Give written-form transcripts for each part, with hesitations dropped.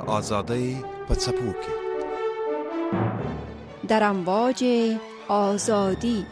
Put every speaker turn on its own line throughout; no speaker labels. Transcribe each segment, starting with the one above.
آزادی په څپو کې
در امواج آزادی.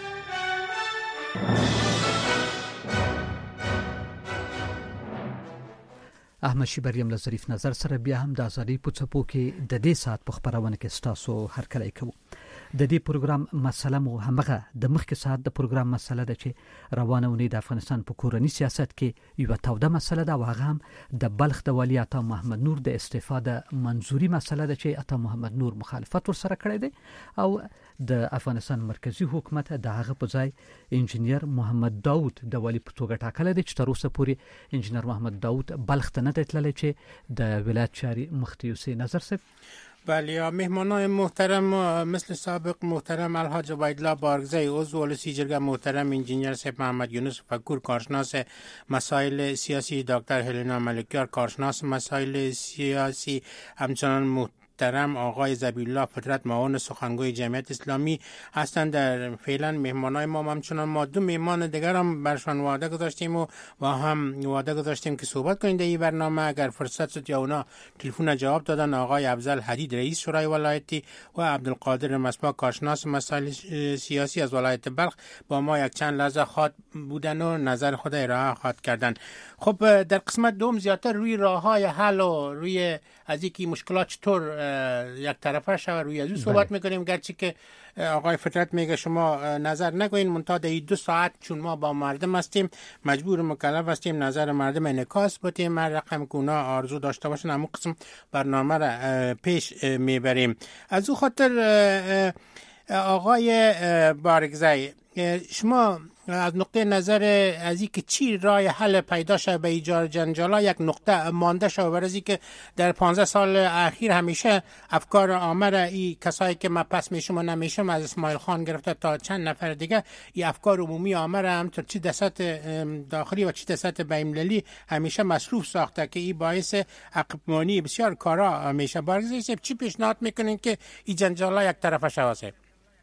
احمد شیبریم له ظریف نظر سره بیا هم د آزادۍ په څپو کې د دې ساعت په خبرونه کې ستاسو هرکلی کوو. د دې پروګرام مسله مو همغه د مخکې ساعت د پروګرام مسله ده چې روانه ونی د افغانستان په کورنی سیاست کې یو توده مسله ده، او هغه هم د بلخ د والی عطا محمد نور د استعفا د منظوري مسله ده چې عطا محمد نور مخالفت ورسره کړی دی، او د افغانستان مرکزی حکومت د هغه په ځای انجینیر محمد داوود د والی په توګه ټاکلی دی، چې تر اوسه پورې انجینیر محمد داوود بلخ ته نه دی تللی چې د ولایت چاري مخ ته یوسي. نظر صاحب.
بله، مهمانان محترم مثل سابق محترم الحاج عبیدالله بارگزی عضو ولسی جرگه، محترم انجینیر صاحب محمد یونس فکور کارشناس مسائل سیاسی، دکتر هلینا ملکیار کارشناس مسائل سیاسی، همچنان محترم آقای ذبیحالله فطرت معاون سخنگوی جمعیت اسلامی هستند. در فعلا مهمانای ما همچنان ما دو مهمان دیگر هم برشان وعده گذاشتیم و هم وعده گذاشتیم که صحبت کنیم در این برنامه. اگر فرصت شد یا اونا تلفن جواب دادن، آقای افضل حدید رئیس شورای ولایتی و عبدالقادر مصباح کارشناس مسائل سیاسی از ولایت بلخ با ما یک چند لحظه خواهد بودن و نظر خود ارائه خواهد کردن. خب در قسمت دوم زیادتر روی راههای حل و روی از اینکه مشکلات چطور یک طرفه شود روی ازو صحبت میکنیم، گرچه که آقای فطرت میگه شما نظر نگوین، منتها در 2 ساعت چون ما با مردم هستیم مجبور مکلف هستیم نظر مردم انعکاس بدیم، هر رقم که اونا آرزو داشته باشن همون قسم برنامه را پیش میبریم. از او خاطر آقای بارگزی، شما از نقطه نظر از اینکه چی راه حل پیدا شد به ایجاد جنجالا یک نقطه مانده شد، برای اینکه در 15 سال اخیر همیشه افکار عامه ای کسایی که ما پس میشم نمیشم از اسماعیل خان گرفته تا چند نفر دیگه، این افکار عمومی عامه هم تا چی دست داخلی و چی دست بین‌المللی همیشه مصروف ساخته که این باعث عقب‌مانی بسیار کارا میشه. بارگزی چی پیشنهاد میکنین که این جنجالا یک طرفه شود؟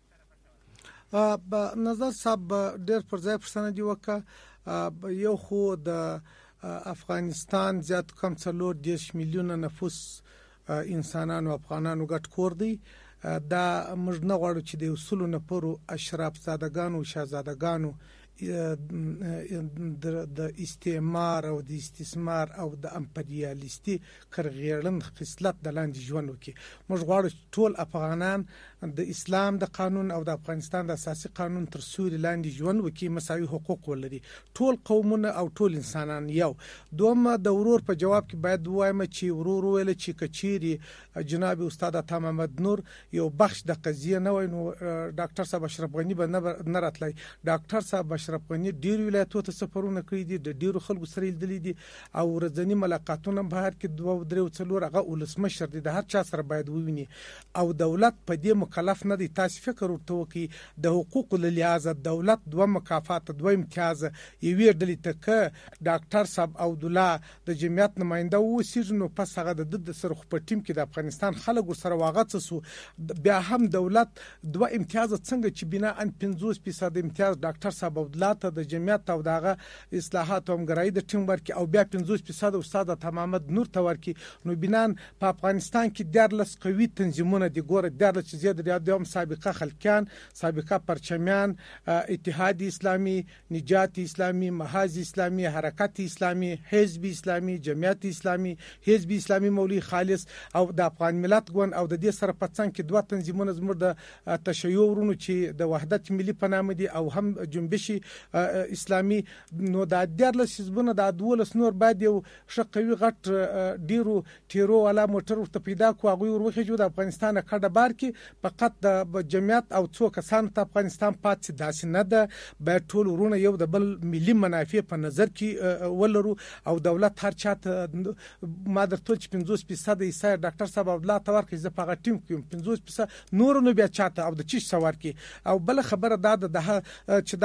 با نظر صاحب ډېر پر ځای پرسنه دی وکړه. یو خو د افغانستان زیات کم 40 میلیونه نفوس انسانانو افغانانو ګډ کور دی. دا موږ نه غواړو چې د اصولو نه پرو اشراف زادگانو شاهزادگانو د استعمار او د استثمار او د امپریالیستي کرغیرلند خصلت د لاندې ژوند وکړي. موږ غواړو ټول افغانان د اسلام د قانون او د افغانستان د اساسي قانون تر سوري لاندې ژوند وکړي، مساوي حقوق ولري ټول قومونه او ټول انسانان یو. دوم د ورور په جواب کې باید وایم چې ورور ویل چې کچيري جناب استاد عطا محمد نور یو بخش د قضیه نه وای نو ډاکټر صاحب اشرف غنی به نه راتلای. ډاکټر صاحب اشرف غنی ډیر ولایتونو ته سفرونه کړی دي، د ډیرو خلکو سره لیدلي دي او ورځنی ملاقاتونه بهر کې 2 3 4 هغه ولسمشر دي، د هر چا سره باید وویني او دولت په دې مکلف نه دي. تاسو فکر ورته وکړئ د حقوقو له لحاظه دولت 2 مکافات 2 امتیاز یوې ډلې ته ک ډاکټر صاحب عبد الله د جمعیت نماینده و سیجنو پس هغه د سره خو په ټیم کې د افغانستان خلک سره واغڅ سو، بیا هم دولت 2 امتیاز څنګه چې بنا ان 50% امتیاز ډاکټر صاحب عبد الله ته د جمعیت او دغه اصلاحات او همګرای د ټیم ورکی او بیا 50% استاد عطا محمد نور ته ورکی. نو بنان په افغانستان کې 14 قوي تنظیمونه دي، ګوره 14 چې زیات د سابقه خلکیان، سابقه پرچمیان، اتحاد اسلامی، نجات اسلامی، محاذ اسلامی، حرکت اسلامی، حزب اسلامی، جمعیت اسلامی، حزب اسلامی مولوی خالص او د افغان ملت ګوند او د دې سره په څنګ کې 2 تنظیمونه زموږ د تشیع ورونو چې د وحدت ملي په نامه دي او هم جنبش اسلامی. نو د 14 حزبونه د 12 نور باید یو شقوي غټ ډیرو تیرو والا موټر ورته پیدا کو هغه ورخه جو د افغانستان کډه بار کې فقط د جمعیت او څو کسان ته افغانستان پاتې داسې نه ده، باید ټول ورونه یو د بل ملي منافع په نظر کې ولرو او دولت هر چاته ما درته چې 50% ایسا ډاکټر صاحب عبد الله تور کې ز په ټیم کې 50% نور نو بیا چاته او د چی سوار کې. او بل خبره دا ده چې دا دوست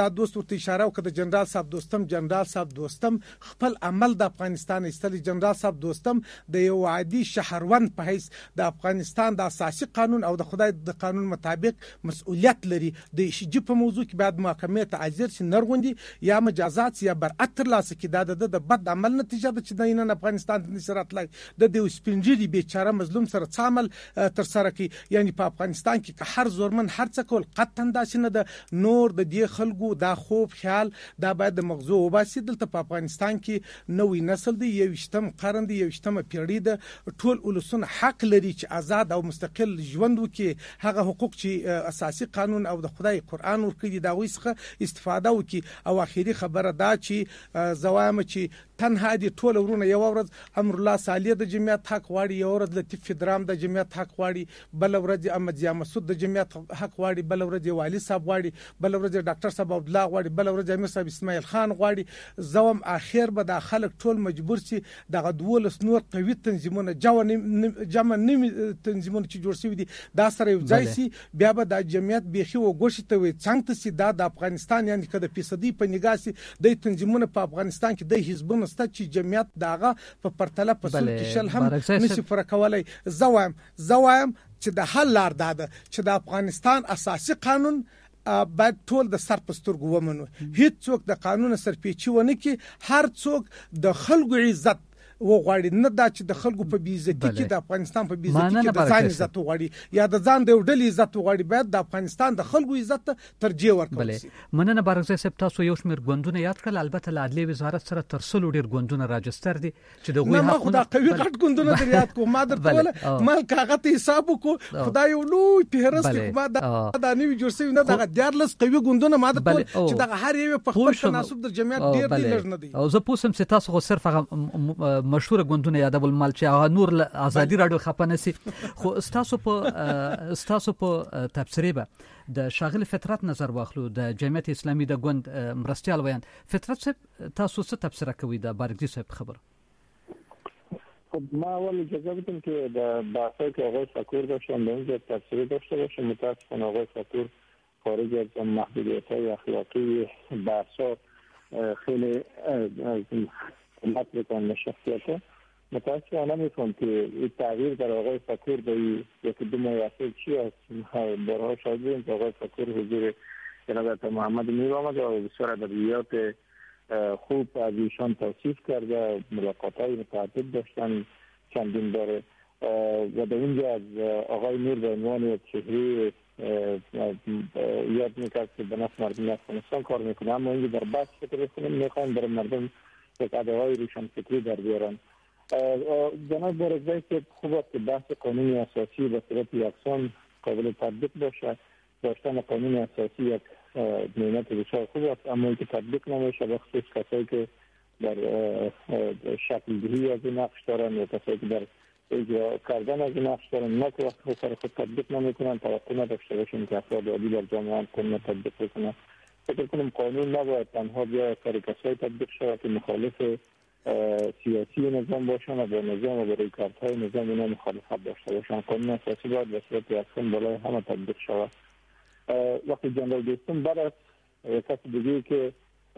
ورته اشاره وکړه جنرال صاحب دوستم خپل عمل د افغانستان استل جنرال صاحب دوستم د یو عادي شهروند په حیث د افغانستان د اساسي قانون او د خدای د قانون مطابق مسؤلیت لري د شجي په موضوع کې بعد محکمې ته حاضر شي نرغوندي یا مجازات یا برأت ترلاسه کړي د بد عمل نتیجه ده چې د نن افغانستان د نشرات لای د سپینجری بیچاره مظلوم سره څامل تر سره کې یعنی په افغانستان کې هر زورمن هر څه کول قطعا داسې نه د نور د دې خلکو دا خوب خیال دا باید د مغزو وباسي دلته په افغانستان کې نوې نسل دی یو شتم قرن دی یو شتم پیړۍ ده ټول ولسونه حق لري چې آزاد او مستقل ژوند وکړي هغه حقوق چې اساسي قانون او د خدای قرآن ورکړي دا وسخه استفاده وکړي او اخیری خبره دا چې زوام چې تنها دي ټول ورونه یو ورځ امر الله صالح د جمعیت حق واړي یو ورځ لطیف فدرام د جمعیت حق واړي بل ورځ احمد ضیا مسعود د جمعیت حق واړي بل ورځ والي صاحب واړي بل ورځ ډاکټر صاحب عبد الله واړي بل ورځ امیر صاحب اسماعیل خان واړي زوم اخر به د خلک ټول مجبور شي دغه دولس نور قوي تنظیمونه جمع نیم تنظیمونه چې جوړ شوی دي دا سره یو ځای شي بیا به د جمعیت بيخي وګوشي ته وي څنګه چې دا د افغانستان یعنی کده فیصدي په نگاه سي د تنظیمونه په افغانستان کې د حزبونو ست چې جمعیت داغه په پرتله په سل کې شل هم نشي پر کولای زوایم چې د حل لار ده چې د افغانستان اساسي قانون باید ټول د سر پسترګو ومنو هیڅ څوک د قانون سرپیچي ونه کې هر څوک د خلکو عزت وغواړي نه دا چې د خلکو په بیزتی کې د افغانستان په بیزتی کې د ځان عزت وغواړي یا د ځان د ډلې عزت وغواړي باید د افغانستان د خلکو عزت ترجیح ورکړي شي.
مننه بارګزی صاحب تاسو یو شمېر ګوندونه یاد کړل البته د عدلیې وزارت سره تر څلو ډیر ګوندونه راجستر دي چې د غوښه
خدای قوي غټ ګوندونه در یاد کو ما درته مال کاغذ حساب کو خدای یو لوی پیرس ما دا نیو جوړ شوی نه دا دیارلس قوي ګوندونه ما درته چې دا هر یو په خپل تناسب د جمعیت ډیر دی لږ نه دی
او زه پوسم چې تاسو خو صرف مشهور غوندونه یادول مال چې هغه نور ازادي رادیو خپنه سي خو استاسو په تفسیره به د شاغل فطرت نظر واخلو د جمعیت اسلامي د غوند مرستيال ویان فطرت صاحب تاسو څه تفسیره کوي د بارګزی صاحب خبر
خب ما اول اجازه بدم که در بحثی که آقای فکور داشتن به اینجا تفسیری داشته باشه متاسفانه آقای فکور خارج از محدودیت‌های اخلاقی بحثا خیلی حکومت بکن شخصیته متاسفانه میفهم که این تغییر در آقای فکور به یکی دو ماه اخیر چی است بارها شاهد بودیم که آقای فکور حضور جناب محمد میر آمد و بسیار ادبیات خوب از ایشان توصیف کرده ملاقات‌های متعدد داشتن چندین باره و در اینجا از آقای میر به عنوان یک چهره یاد میکرد که به نفع مردم افغانستان کار میکنه اما اینجا در بحث فکر کنیم میخوایم برای مردم یک ادعای روشن فکری در بیارن جناب بارگزی که خوب است که بحث قانون اساسی به صورت یکسان قابل تطبیق باشه داشتن قانون اساسی یک نعمت بسیار خوب است اما اینکه تطبیق نمیشه به خصوص کسایی که در شکل دهی از این نقش دارن یا کسایی که در اجرا کردن از این نقش دارن نه که وقت خود سر خود تطبیق نمیکنن توقع نداشته باشیم که افراد عادی در جامعه قانون تطبیق بکنن فکر کنم قانون نباید تنها بیا سر کسایی تطبیق شود که مخالف سیاسی نظام باشن و با نظام و برای کارت‌های نظام اینا مخالفت داشته باشن قانون اساسی باید به صورت یکسان بالای همه تطبیق شود وقتی جنرال دوستم بعد از کسی دیگه که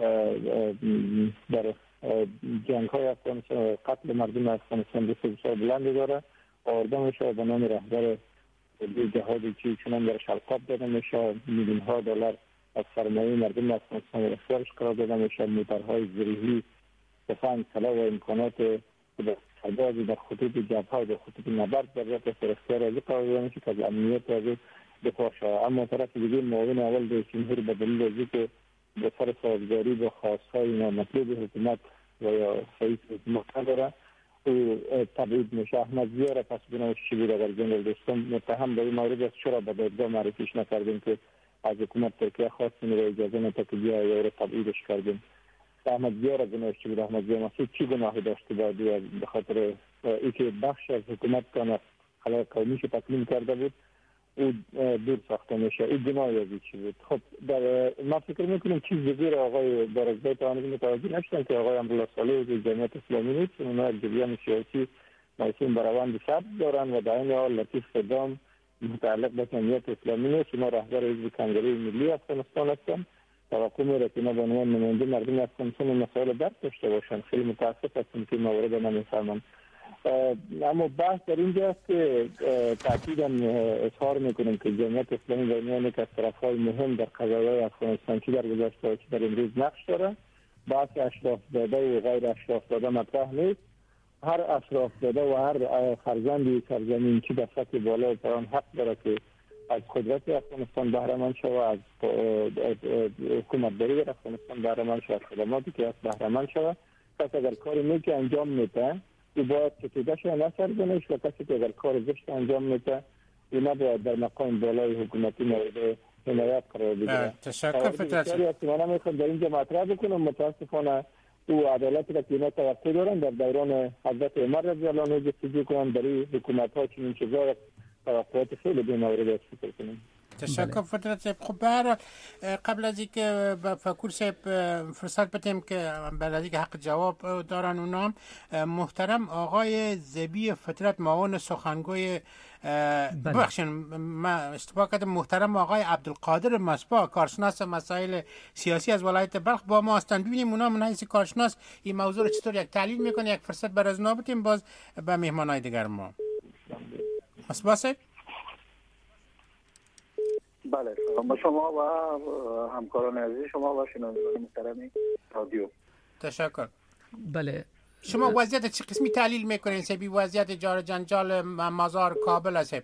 در جنگ‌های افغانستان قتل مردم افغانستان بسیار بلندی داره آورده میشه به نام رهبر جهادی که چنان درش القاب داده میشه میلیون‌ها دلار از سرمایه مردم افغانستان اختیارش قرار داده میشه موترهای زرهی تفنگ سلاح و امکانات سربازی در خطوط جبهه در خطوط نبرد در در اختیار از قرار داده میشه که از امنیت از دفاع شود اما طرف دیگه معاون اول رئیس جمهور به دلیل از اینکه به سر سازگاری با خواستهای نامطلوب حکومت و یا رئیس حکومت نداره او تبعید میشه احمد ضیا را پس بنامش چی بود اگر جنرال دوستم متهم به این مورد است چرا به دادگاه معرفیش نکردیم که از حکومت ترکیه خواستیم و اجازه نده که بیا یا را تبعیدش کردیم احمد ضیا را گناهش چی بود احمد ضیا مسعود چی گناهی داشته بود به خاطر اینکه بخش از حکومت کانه خلای قومیش تکمیل کرده بود او دور ساخته میشه این گناهی از چی بود خب در ما فکر میکنیم چیز دیگه را آقای بارگزی توانید متوجه نشدن که آقای امرالله صالح و جمعیت اسلامی نیست اونا جریان سیاسی موسوم به روند سبز دارن و در این حال لطیف فدام متعلق به جمعیت اسلامی نیست اونا رهبر حزب کنگره ملی افغانستان هستن توقع میره که اینا به عنوان نماینده مردم افغانستان مسائل درک داشته باشن. خیلی متاسف هستم که مورد نمیفهمم. اما بحث در اینجا است که تأکیدا اظهار میکنیم که جمعیت اسلامی در میان یک از طرفهای مهم در قضایای افغانستان چی در گذشته و چی در امروز نقش داره. بحث اشراف زاده و غیر اشراف زاده مطرح نیست. هر اشراف زاده و هر فرزندی سرزمین چی در سطح بالا و پایان حق داره که از قدرت افغانستان بهره مند شود، از حکومتداری در افغانستان بهره مند شود، از خدماتی که از بهره مند شود. کس اگر کاری نیکی انجام میده او باید ستیده شده نه سرزنش، و کسی که اگر کار زشت انجام میده او نباید در مقام بالای حکومتی مورد حمایت قرار بگیره.
تشکر فطرت.
من میخوام در اینجا مطرح بکنم متاسفانه او عدالتی را که اینا توقع دارن در دوران حضرت عمر رضی الله عنه جستجو کنن، برای حکومت‌ها چنین چیزا توقعات خیلی بی‌مورد است فکر کنم.
تشکر فطرت صاحب. خب به هر حال قبل از اینکه به فکور صاحب فرصت بدیم که بعد از اینکه حق جواب دارن اونام، محترم آقای زبی فطرت معاون سخنگوی بخشن ما اشتباه کردم، محترم آقای عبدالقادر مصباح کارشناس مسائل سیاسی از ولایت بلخ با ما هستند. ببینیم اونا من حیث کارشناس این موضوع رو چطور یک تحلیل میکنه. یک فرصت برای از بدیم باز به مهمانای دیگر ما. مصباح صاحب.
بله، سلام با شما و همکاران عزیز شما و شنوندگان محترم رادیو.
تشکر.
بله،
شما وضعیت چه قسمی تحلیل میکنین سبی وضعیت جار جنجال مزار کابل است؟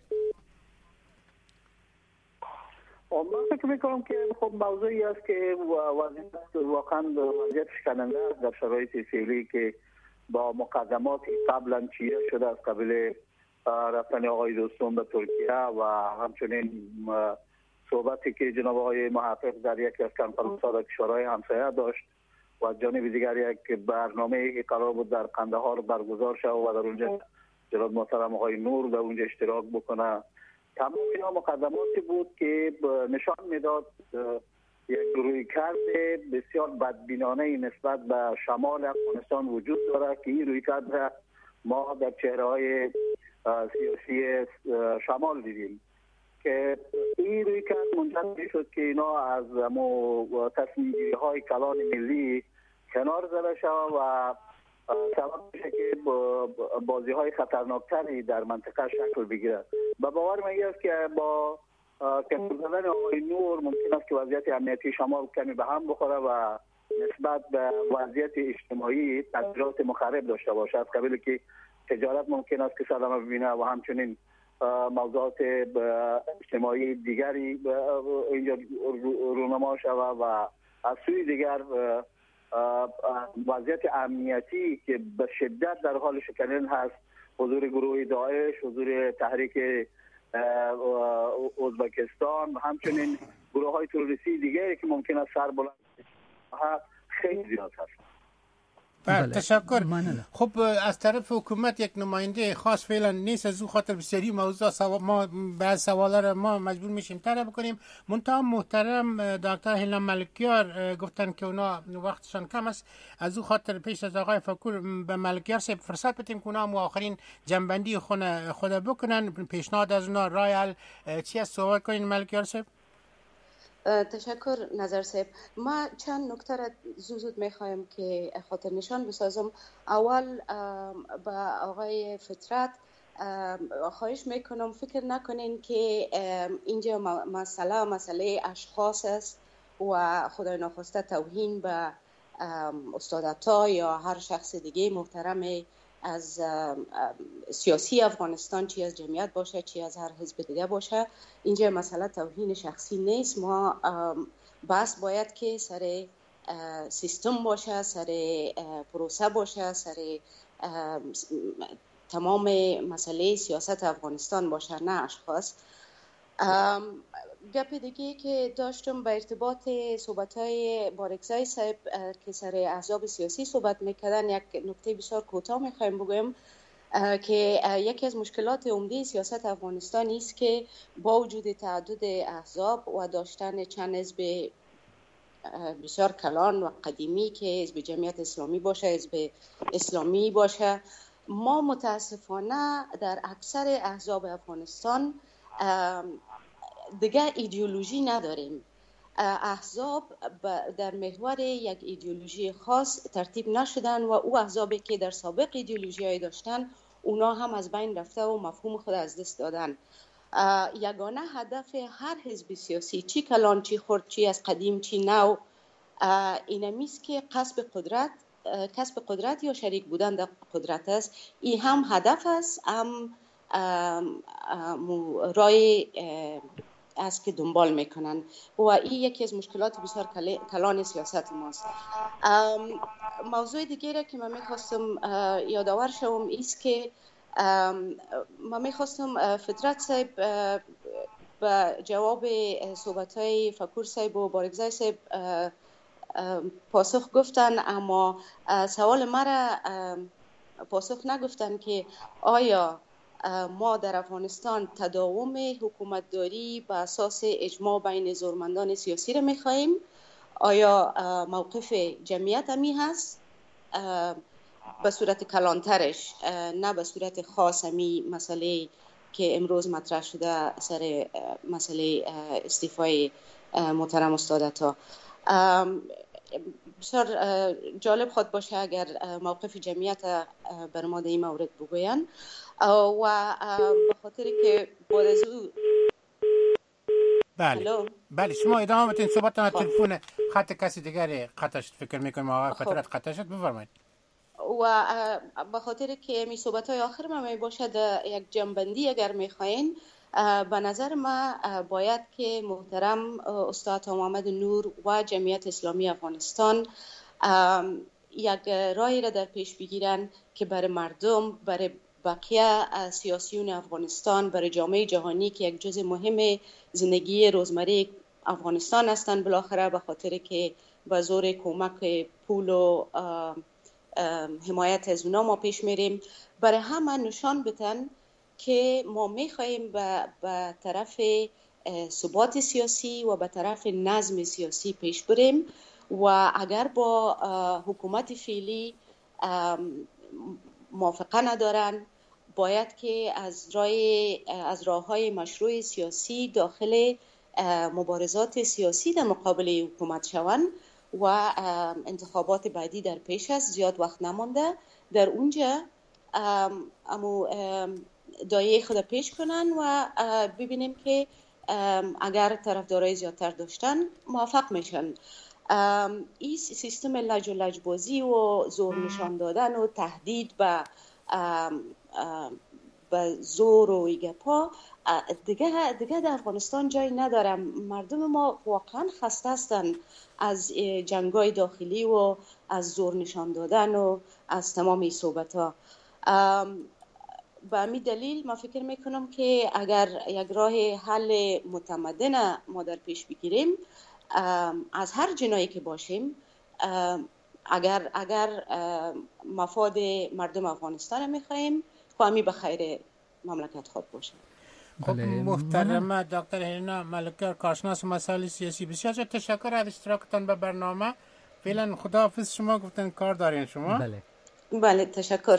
من فکر میکنم که خب موضوعی است که وضعیت واقعا وضعیت شکننده است در شرایط فعلی که با مقدمات قبلا چیده شده از قبل رفتن آقای دوستون به ترکیه و همچنین صحبتی که جناب آقای محقق در یکی از کنفرانس‌ها کشورهای همسایه داشت و از جانب دیگر یک برنامه که قرار بود در قندهار برگزار شود و در اونجا جناب محترم آقای نور به اونجا اشتراک بکنه. تمام اینا مقدماتی بود که نشان میداد یک رویکرد بسیار بدبینانه نسبت به شمال افغانستان وجود داره که این رویکرد را ما در چهره‌های سیاسی شمال دیدیم که این رویکرد منجر شد که اینا از تصمیم‌گیری‌های کلان ملی کنار زده شود و سبب میشه که بازی‌های خطرناکتری در منطقه شکل بگیرد. به باور من است که با کنار زدن آقای نور ممکن است که وضعیت امنیتی شمال کمی به هم بخوره و نسبت به وضعیت اجتماعی تغییرات مخرب داشته باشد، از قبیل که تجارت ممکن است که صدمه ببینه و همچنین موضوعات اجتماعی دیگری اینجا رونما شود و از سوی دیگر وضعیت امنیتی که به شدت در حال شکنن هست، حضور گروه داعش، حضور تحریک ازبکستان و همچنین گروه های تروریستی دیگری که ممکن است سر بلند خیلی زیاد هست.
بله تشکر. خب از طرف حکومت یک نماینده خاص فعلا نیست، از او خاطر بسیاری موضوع ما بعض سوالا را ما مجبور میشیم طرح بکنیم. منتها محترم دکتر هیلان ملکیار گفتن که اونا وقتشان کم است، از او خاطر پیش از آقای فکور به ملکیار صاحب فرصت بدیم که اونا آخرین جنبندی خود بکنن. پیشنهاد از اونا رای حل چی است صحبت کنین ملکیار صاحب؟
تشکر نظر صاحب. ما چند نکته را زود میخوایم که خاطر نشان بسازم. اول با آقای فطرت خواهش میکنم فکر نکنین که اینجا مسئله اشخاص است و خدای ناخواسته توهین به استاد عطا یا هر شخص دیگه محترم از سیاسی افغانستان، چی از جمعیت باشه چی از هر حزب دیگه باشه. اینجا مسئله توهین شخصی نیست. ما بس باید که سر سیستم باشه، سر پروسه باشه، سر تمام مسئله سیاست افغانستان باشه، نه اشخاص. گپ دیگه که داشتم به ارتباط صحبت‌های بارکزای صاحب که سر احزاب سیاسی صحبت میکردن، یک نکته بسیار کوتاه میخوایم بگویم که یکی از مشکلات عمده سیاست افغانستان است که با وجود تعدد احزاب و داشتن چند حزب بسیار کلان و قدیمی که حزب جمعیت اسلامی باشه، حزب اسلامی باشه، ما متاسفانه در اکثر احزاب افغانستان دیگه ایدئولوژی نداریم. احزاب در محور یک ایدئولوژی خاص ترتیب نشدن و او احزابی که در سابق ایدئولوژی‌های داشتن اونا هم از بین رفته و مفهوم خود از دست دادن. یگانه هدف هر حزب سیاسی، چی کلان چی خرد، چی از قدیم چی نو، اینمیست که کسب قدرت یا شریک بودن در قدرت است. این هم هدف است، هم رای است که دنبال میکنن و این یکی از مشکلات بسیار کلان سیاست ماست. موضوع دیگری که من میخواستم یادآور شوم ایست که من میخواستم فطرت صاحب به جواب صحبت‌های فکور صاحب و بارگزای صاحب پاسخ گفتن، اما سوال مرا پاسخ نگفتن که آیا ما در افغانستان تداوم حکومتداری به اساس اجماع بین زورمندان سیاسی را می‌خواهیم؟ آیا موقف جمعیت همی هست به صورت کلانترش، نه به صورت خاص همی مسئله که امروز مطرح شده سر مسئله استعفای محترم استاد عطا؟ بسیار جالب خود باشه اگر موقف جمعیت بر ما در این مورد بگوین. و به خاطر که بعد از او
بله شما ادامه بدین صحبتتان. تلفن خط کسی دیگری قطع شد، فکر میکنم آقای فطرت قطع شد، بفرمایید.
و به خاطر که می صحبت‌های آخر ما می باشد یک جنبندی اگر می‌خواین، به نظر ما باید که محترم استاد محمد نور و جمعیت اسلامی افغانستان یک راهی را در پیش بگیرن که برای مردم، برای بقیه سیاسیون افغانستان، برای جامعه جهانی که یک جزء مهم زندگی روزمره افغانستان هستند، بالاخره به خاطر که به زور کمک پول و حمایت از اونا ما پیش میریم، برای همه نشان بدن که ما میخواهیم به طرف ثبات سیاسی و به طرف نظم سیاسی پیش بریم و اگر با حکومت فعلی موافقه ندارن، باید که از راه‌های مشروع سیاسی داخل مبارزات سیاسی در مقابل حکومت شوند و انتخابات بعدی در پیش است، زیاد وقت نمانده، در اونجا دایره خود پیش کنن و ببینیم که اگر طرفدارای زیادتر داشتن موفق میشن. این سیستم لج و لجبازی و زور نشان دادن و تهدید به زور و ایگپا دیگه در افغانستان جایی ندارم. مردم ما واقعا خسته هستند از جنگ‌های داخلی و از زور نشان دادن و از تمام این صحبت‌ها. به همین دلیل من فکر میکنم که اگر یک راه حل متمدن ما در پیش بگیریم، از هر جنایی که باشیم، اگر مفاد مردم افغانستان میخواهیم، خواهمی به خیر مملکت خود باشه.
خب محترمه دکتر هینا ملکیار، کارشناس مسائل سیاسی، بسیار تشکر از اشتراکتان به برنامه. فعلا خداحافظ. شما گفتن کار دارین شما؟
بله تشکر.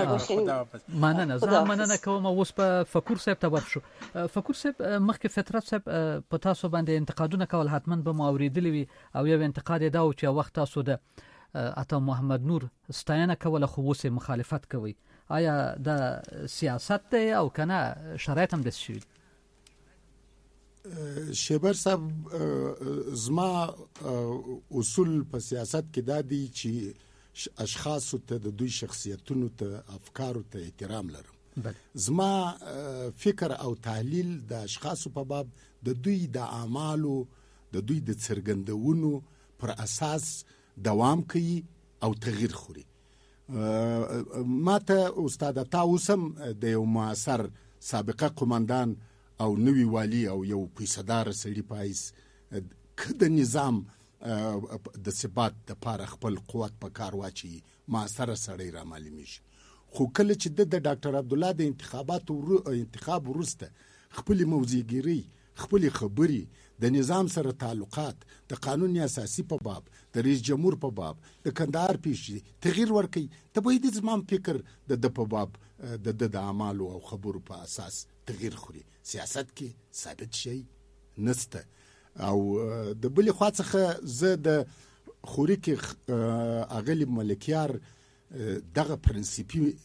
مننه کوم. اوس په فکور صاحب ته ورشو. فکور صاحب مخکې فطرت صاحب په تاسو باندې انتقادونه کول حتما به موریدلی وي او یو انتقاد دا و چې وخت تاسو د عطا محمد نور ستاینه کوله خو اوس مخالفت کوي. آیا دا سیاست دی او کنه شرایط هم داسې شوي؟
شیبر صاحب زما اصول په سیاست کې دا دی چې اشخاص ته د دوی شخصیتونو ته افکارو ته احترام لرم. زما فکر او تحلیل د اشخاصو په باب د دوی د اعمالو د دوی د څرګندونو پر اساس دوام کوي او تغییر خوري. ما ته استاد عطا اوسم د یو معاصر سابقه قومندان او نوی والی او یو پیسدار سړي پایس کده نظام د ثبات د پاره خپل قوت په کار واچي معاصر سړی را معلومیږي. خو کله چې د ډاکټر عبدالله د انتخاب وروسته خپل موضوعګيري، خپل خبري د نظام سره تعلقات، د قانون اساسي په باب، د رئیس جمهور په باب، د کندهار پیشي تغییر ورکي، ته به د زمام فکر د په باب د اعمالو او خبرو په اساس تغییر خوري. سیاست کې ثابت شي نسته. او د بل خوا څخه زه د خوري کې اغلی ملکیار دغه پرنسپي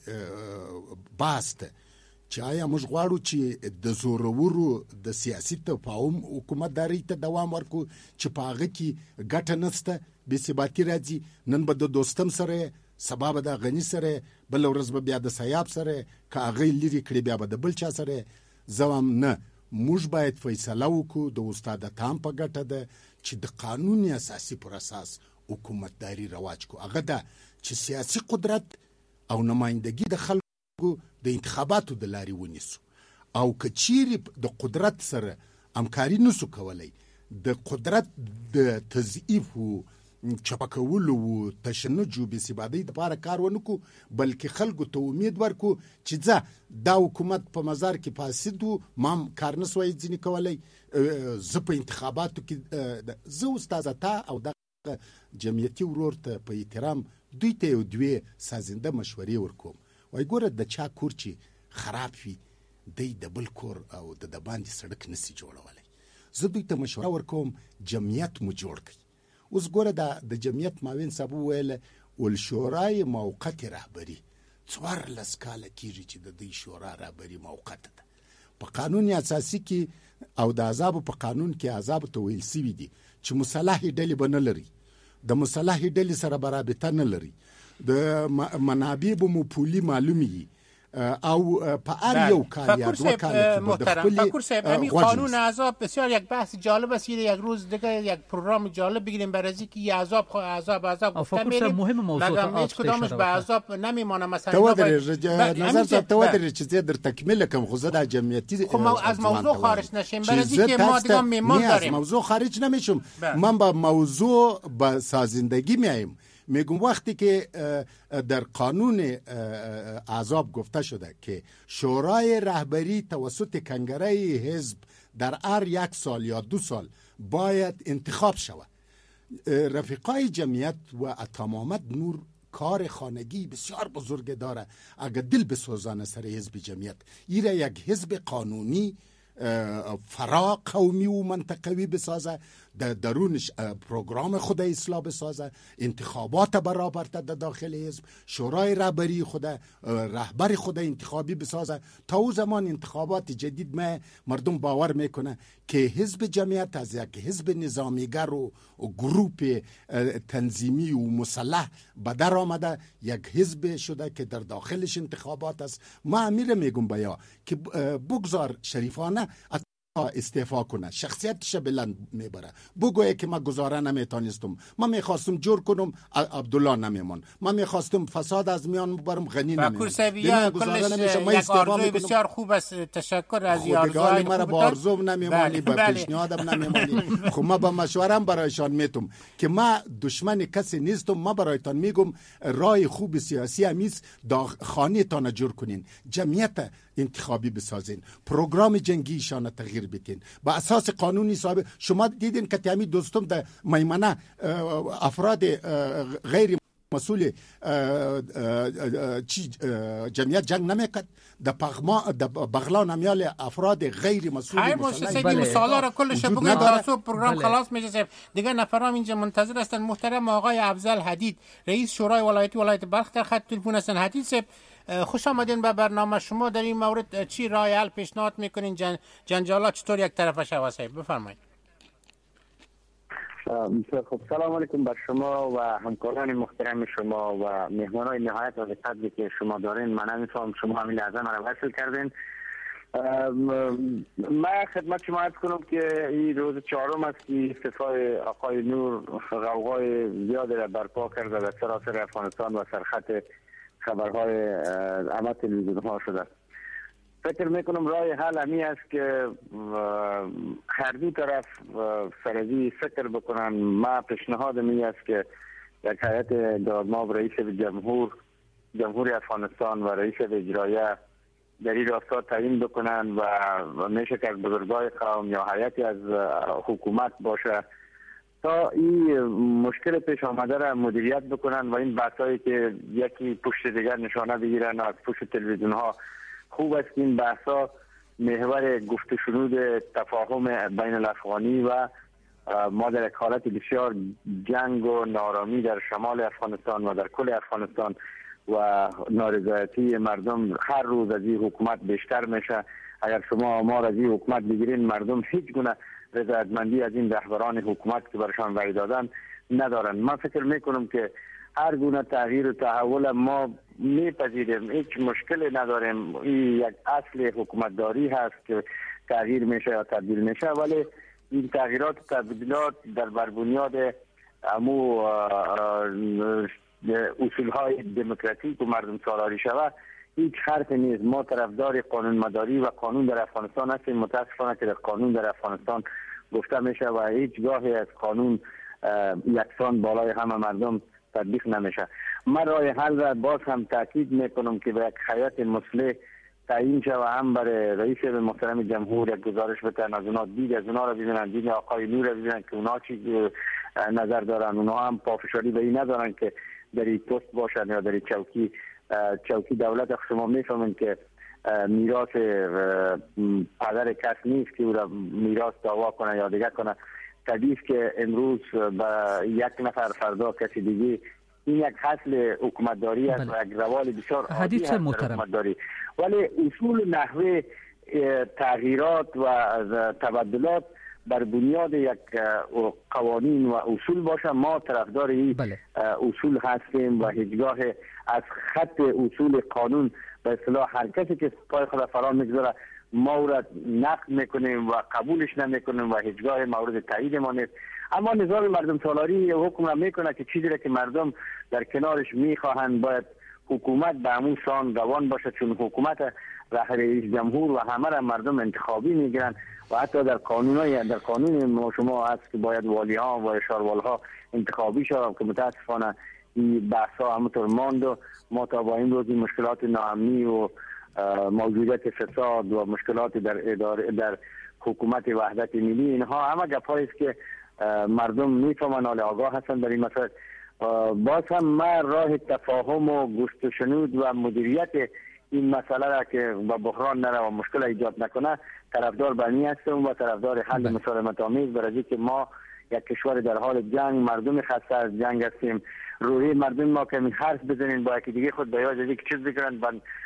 باسته چې آیا موږ غواړو چې د زورورو د سیاسي تفاهم حکومتداري ته دوام ورکو چې په هغه کې ګټه نشته، بې ثباتي راځي، نن به د دوستم سره، سبا به د غني سره، بل ورځ به بیا د سیاب سره، که هغه لري کړي بیا به د بل چا سره. زوام نه، موږ باید فیصله وکړو د استاد تام په ګټه ده چې د قانوني اساسي پر اساس حکومتداري رواج کو. هغه ده چې سیاسي قدرت او نمائندګي د خلکو د انتخاباتو د لارې ونیسو، او که چیرې د قدرت سره همکاري نسو کولای، د قدرت د تضعیف و چپکولو و تشنج و بې ثباتۍ دپاره کار ونکو، بلکې خلکو ته امید ورکو چې ځه دا حکومت په مزار کې فاسد و، ما هم کار نسوای ځینې کولی، زه په انتخاباتو کې زه استاذه تا او دغه جمعیتي ورور ته په احترام دوی ته یو دوې سازنده مشورې ورکوم. وای ګوره د چا کور چې خراب وي دی د بل کور او د باندې سړک نسی جوړولی. زه دوی ته مشوره ورکوم جمعیت مو جوړ کړئ. اوس ګوره د جمعیت معاون صاحب وویل والشورای موقت رهبري 14 کاله کېږي چې د دې شورا رهبري موقت ده. په قانون اساسي کې او د عذاب په قانون کې عذاب ته ویل سوي دي چې مصالحې ډلې به نه لري، د مصالحې ډلې سره به رابطه نه لري، د منابع به مو پولي معلومي او په هر یو کار یا دو کار
محترم فکر صاحب، همین قانون عذاب بسیار یک بحث جالب است. یک روز دیگه یک پروگرام جالب بگیریم برای اینکه یه عذاب گفتم میریم،
مهم موضوع
هیچ کدامش به عذاب نمیمونه. مثلا
نظر صاحب تو درې چې زه در تکمیل کوم، خو زه د جمعیتی
خب ما از موضوع خارج نشیم، برای اینکه ما دیگه میمان داریم.
از موضوع خارج نمیشم، من با موضوع با سازندگی میایم. میگم وقتی که در قانون عذاب گفته شده که شورای رهبری توسط کنگره حزب در هر 1 سال یا 2 سال باید انتخاب شود، رفیقای جمعیت و تمامت نور کار خانگی بسیار بزرگ داره. اگر دل بسوزانه سر حزب جمعیت، ایره یک حزب قانونی فرا قومی و منطقوی بسازه، در درونش پروگرام خود اصلاح بسازه، انتخابات برابر در داخل حزب، شورای رهبری خود، رهبر خود انتخابی بسازه. تا او زمان انتخابات جدید مردم باور میکنه که حزب جمعیت از یک حزب نظامیگر و گروپ تنظیمی و مسلح به در آمده یک حزب شده که در داخلش انتخابات است. ما امیر میگم بیا که بگذار شریفانه استعفا کنه، شخصیتش بلند میبره، بگویه که من گزاره نمیتونستم، من میخواستم جور کنم عبدالله نمیمون، من میخواستم فساد از میان ببرم غنی نمیمون.
کورسویا کلش یک آرزوی بسیار خوب است. تشکر از این آرزوهای
خوب. با آرزوم نمیمونی، با پیشنهادم نمیمونی. خب من با مشورم برایشان میتم که من دشمن کسی نیستم. من برایتان میگم راه خوب سیاسی همیست خانه تان جور کنین، جمعیت انتخابی بسازین، پروگرام جنگیشان تغییر بدین، با اساس قانونی صاحب. شما دیدین که تیمی دوستم در میمنه افراد غیر مسئول جمعیت جنگ نمیکرد، در بغلا نمیال افراد غیر مسئول
های مشخصی سوالا را کلش بگوید تا پروگرام خلاص میشه. دیگه نفرام اینجا منتظر هستن. محترم آقای افضل حدید، رئیس شورای ولایتی ولایت بلخ در خط تلفن هستن. حدید صاحب خوش آمدین به برنامه. شما در این مورد چی راه حل پیشنهاد میکنین؟ جنجالات چطور یک طرفه شود؟ صاحب بفرمایید.
خب سلام علیکم بر شما و همکاران محترم شما و مهمانای نهایت و قدری که شما دارین. من نمیفهم شما همین لحظه مرا وصل کردین. من خدمت شما عرض کنم که این روز 4 است که استعفای آقای نور غوغای زیادی را برپا کرده در سراسر افغانستان و سرخط خبرهای همه تلویزیون ها شده. فکر میکنم راه حل همی است که هر دو طرف سرزی فکر بکنن. ما پیشنهاد می است که یک هیئت دادماب رئیس جمهور افغانستان و رئیس اجرایه در این راستا تعیین بکنن و میشه که از بزرگای قوم یا هیئتی از حکومت باشه تا این مشکل پیش آمده را مدیریت بکنن و این بحثایی که یکی پشت دیگر نشانه بگیرن از پشت تلویزیون ها. خوب است این بحثا محور گفت و شنود تفاهم بین الافغانی و ما در حالت بسیار جنگ و نارامی در شمال افغانستان و در کل افغانستان و نارضایتی مردم هر روز از این حکومت بیشتر میشه. اگر شما آمار از این حکومت بگیرین، مردم هیچ گونه رضایتمندی از این رهبران حکومت که برشان رای دادن ندارن. من فکر میکنم که هر گونه تغییر و تحول ما میپذیریم، هیچ مشکلی نداریم. این یک اصل حکومتداری هست که تغییر میشه یا تبدیل میشه، ولی این تغییرات و تبدیلات در بر بنیاد امو اصولهای دموکراتیک و مردم سالاری شود هیچ حرفی نیست. ما طرفدار قانون مداری و قانون در افغانستان هستیم. متاسفانه که در قانون در افغانستان گفته میشه و هیچ گاهی از قانون یکسان بالای همه مردم تطبیق نمیشه. من راه حل را باز هم تاکید میکنم که به یک هیئت مصلح تعیین شود، هم برای رئیس محترم جمهور یک گزارش بتن، از اونا دید از اونا را ببینن، دید آقای نور را ببینن که اونا چی نظر دارن. اونا هم پافشاری به این ندارن که در این پست باشن یا در چوکی دولت. شما میفهمین که میراث پدر کس نیست که او را میراث دعوا کنه یا دیگه کنه. طبیعی که امروز با یک نفر فردا کسی دیگه، این یک اصل حکومتداری است و یک روال بسیار عادی است حکومتداری. ولی اصول نحوه تغییرات و تبدلات بر بنیاد یک قوانین و اصول باشه. ما طرفدار این اصول هستیم و هیچگاه از خط اصول قانون به اصطلاح هر کسی که پای خود فرا میگذاره ما او را نقد میکنیم و قبولش نمیکنیم و هیچگاه مورد تایید ما نیست. اما نظام مردم سالاری حکم را میکنه که چیزی را که مردم در کنارش میخواهند باید حکومت به همون سان روان باشه، چون حکومت رئیس جمهور و همه را مردم انتخابی میگیرن و حتی در قانون ما شما هست که باید والی ها و اشاروال ها انتخابی شود که متاسفانه این بحث ها همونطور ماند و ما تا با این روز مشکلات ناامنی و موجودیت فساد و مشکلات در حکومت وحدت ملی، اینها همه گپایی است که مردم میفهمن، حال آگاه هستن در این مسائل. باز هم من راه تفاهم و گفت و شنود و مدیریت این مسئله را که با بحران نره و مشکل ایجاد نکنه طرفدار بنی هستم و طرفدار حل مسالمت آمیز، برای که ما یک کشور در حال جنگ، مردم خسته از جنگ هستیم. روحی مردم ما که حرف بزنین با یکی دیگه خود بیاج از یک چیز بکنن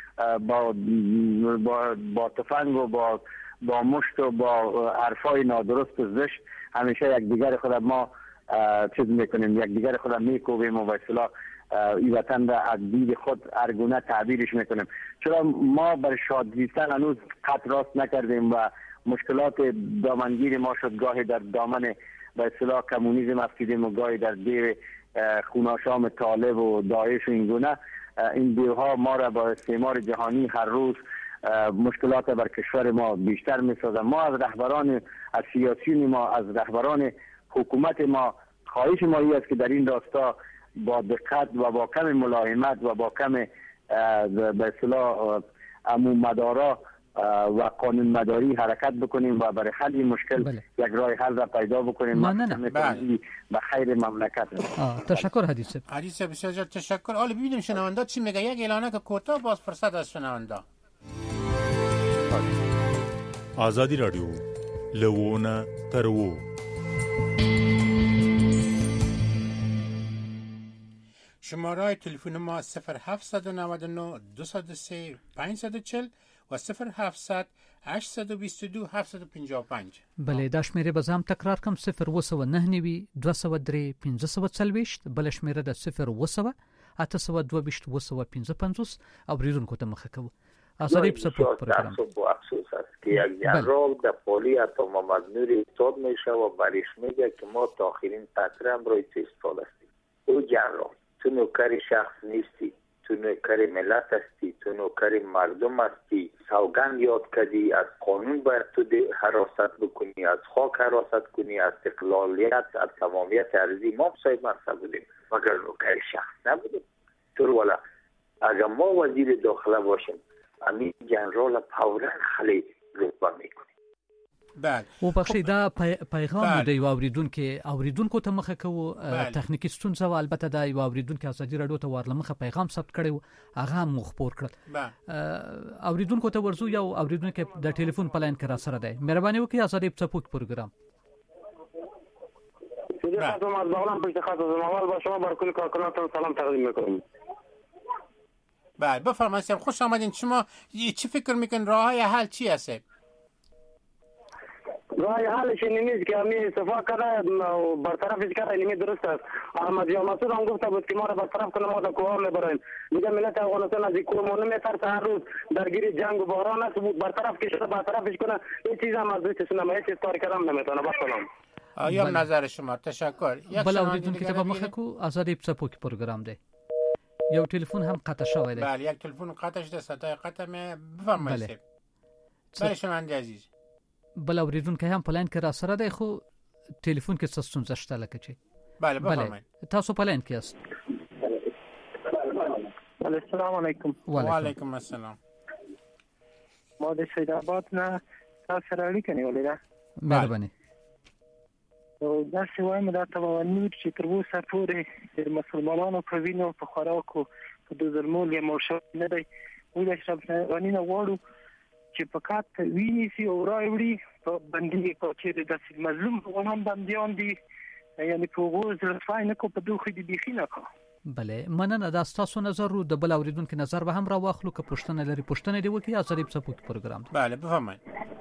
با تفنگ و با مشت و با حرفای نادرست و زشت همیشه یک دیگر خود ما چیز میکنیم، یک دیگر خود میکوبیم و به اصطلاح این وطن را از دید خود ارگونه تعبیرش میکنیم. چرا ما بر شاد زیستن هنوز خط راست نکردیم و مشکلات دامنگیر ما شد، گاهی در دامن به اصطلاح کمونیسم افتیدیم و گاهی در دیر خوناشام طالب و داعش و این گونه. این دیوها ما را با استعمار جهانی هر روز مشکلات بر کشور ما بیشتر میسازن. ما از رهبران، از سیاسیون ما، از رهبران حکومت ما خواهش ما است که در این راستا با دقت و با کم ملایمت و با کم به اصطلاح مدارا و قانون مداری حرکت بکنیم و برای حل این مشکل یک راه حل را پیدا بکنیم. به خیر مملکت.
تشکر حدیث
بسیار تشکر. حالا ببینیم شنوندا چی میگه. یک اعلانه که کوتاه باز فرصت از شنوندا.
آزادی رادیو لوونه ترو.
شماره تلفن ما 0799 203 540 و 0700 822 755.
بله دا شمیره بازم تکرار کم 029 203 540 بل شمیره د 0 822 اوریدونکو ته مخه کوو. آزادی سپورت پروگرام
افسوس است که یک جنرال در پالی عطا محمد نوری استاد میشه و برایش میگه که ما تا آخرین قطره هم روی تو استاد هستیم. او جنرال تو نوکر شخص نیستی، تو نوکر ملت هستی، تو نوکر مردم هستی. سوگند یاد کردی از قانون باید تو حراست بکنی، از خاک حراست کنی، از استقلالیت، از تمامیت ارضی. ما صاحب منصب بودیم مگر نوکر شخص نبودیم. تو والا اگر ما وزیر داخله باشیم همین جنرال فوراً خلی رتبه میکنیم.
بله.
او بخشی دا پیغام دی اوریدونکو ته مخه کوو. تخنیکی ستونزه و البته دا اوریدونکو ازادي رادیو ته ورلمخه پیغام ثبت کړي هغه مخ خبر کړل. اوریدونکو ته ورزو یو اوریدونکو د ټلیفون په لاین کې را سره دی. مهرباني وکړئ ازادي سپورت پروګرام.
سیدی خاتم از بغلان پشت خط هستم. اول با شما بر کل کارکنانتان سلام تقدیم میکنم.
بله بفرمایید. خوش آمدین. شما چی فکر میکنین راههای حل چی هست؟
راه حلش این نیست که همین صفا کرده و برطرفش کرده، این درست است. احمد یا مسعود هم گفته بود که ما را برطرف کنه، ما در کوه میبریم. میگه ملت افغانستان از این کوه ما نمیترسه، هر روز درگیر جنگ و بحران است. برطرف که شده برطرفش کنه، این چیز هم از دستش نمیاد، هیچ کاری کردن نمیتونه. بسلام.
آیا نظر شما؟ تشکر.
بله اوریدونکو ته به مخه کو آزادی پسپوک پروگرام دی. یو تلفن هم قطع شوی دی.
بله یک تلفن قطع شده، صدای قطع می بفرمایید. بله شنونده عزیز.
بله اوریدونکو هم پلان کې را سره دی، خو تلفن کې څه ستونزه شته لکه چې.
بله بفرمایید.
تاسو پلان کې است.
بله السلام علیکم.
و علیکم السلام.
ما د سید آباد نه تاسو سره اړیکه نیولې ده.
مهرباني.
دا څه وایم دا توانید چې تر اوسه پورې د مسلمانانو په وینو په خوراکو په د ظلمول یا مرشد نه دی. وی د اشرف غنی نه غواړو چې په کات ویني سي او راوړي په بندي په چې د مظلوم افغانان بنديان دي، یعنی په غوز رفای نه کو په دوخې دي بيخي نه کو.
بله مننه. دا تاسو نظر رو د بل اوریدونکو نظر به هم را واخلو که پښتنه لري پښتنه دی وکي آزادی پسپوک پروگرام.
بله بفرمایید.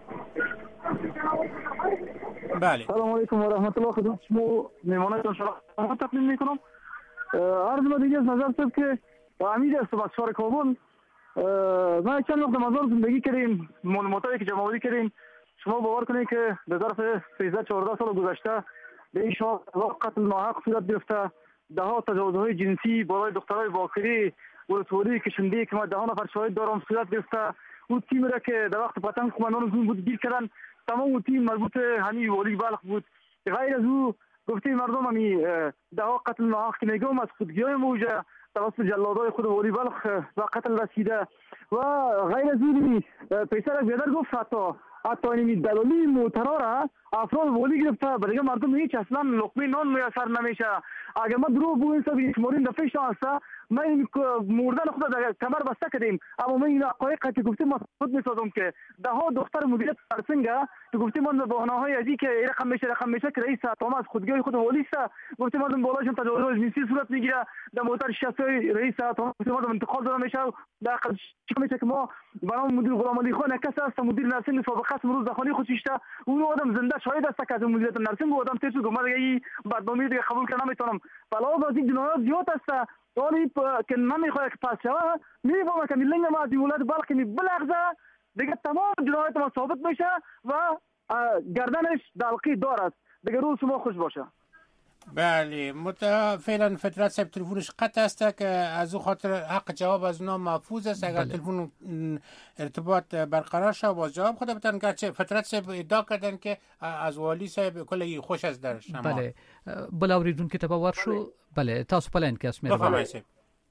بله
سلام علیکم و رحمت الله. خدمت شما میمانتان شما تقدیم میکنم. عرض ما دیگه نظر است که امید است با شهر کابل ما چند وقت مزار زندگی کردیم، معلوماتی که جمع آوری کردیم. شما باور کنید که در ظرف 13-14 سال گذشته به این شهر قتل ناحق صورت گرفته، ده ها تجاوزهای جنسی بالای دخترای باکری ولسوالی کشنده که ما ده ها نفر شاهد دارم صورت گرفته. اون تیم را که در وقت پتنگ قماندان زون بود گیر کردن، تمام تیم مربوط همین والی بلخ بود. غیر از او گفته مردم همی ده ها قتل ناحق که میگم از خودگیای موجه توسط جلادای خود والی بلخ و قتل رسیده. و غیر از او پیسر بیادر گفت حتی این دلالی موترا را افراد والی گرفته، برای مردم هیچ اصلا لقمه نان میسر نمیشه. اگر ما درو بو این سبی شمارین دفعه شانسته ما این مردن خود در کمر بسته کردیم، اما من این حقایق که گفتیم ما خود میسازم که ده ها دختر مدیریت فرسنگه تو گفتیم من بهانه های ازی که رقم میشه که رئیس اتم از خودگاه خود والی است، گفتیم مردم بالاشون تجاوز جنسی صورت میگیره، در موتر شخصی رئیس اتم مردم انتقال داده میشه. در چی میشه که ما برام مدیر غلام علی خان کس است مدیر نرسنگ سابقه است روز دخانی خودش است، اون آدم زنده شاهد است که از مدیریت نرسنگ آدم تیسو گما دیگه بدنامی دیگه قبول کنم نمیتونم. فلا بازی جنایات زیاد است. ولی که نمیخواد که پس شوه میفهمه که میلنگ ما از ولایت بلخ که بلغزه دیگه تمام جنایات ما ثابت میشه و گردنش دلقی دار است. دیگه روز شما خوش باشه.
بله فعلا فطرت صاحب تلفنش قطع است که از او خاطر حق جواب از اونا محفوظ است. اگر تلفن ارتباط برقرار شه باز جواب خود بتن. گرچه فطرت صاحب ادعا کردن که از والی صاحب کلی خوش از در شما.
بله بل اوریدونکو ته باور شو. بله تاسو پلان کې اسمه
بفرمایئ صاحب.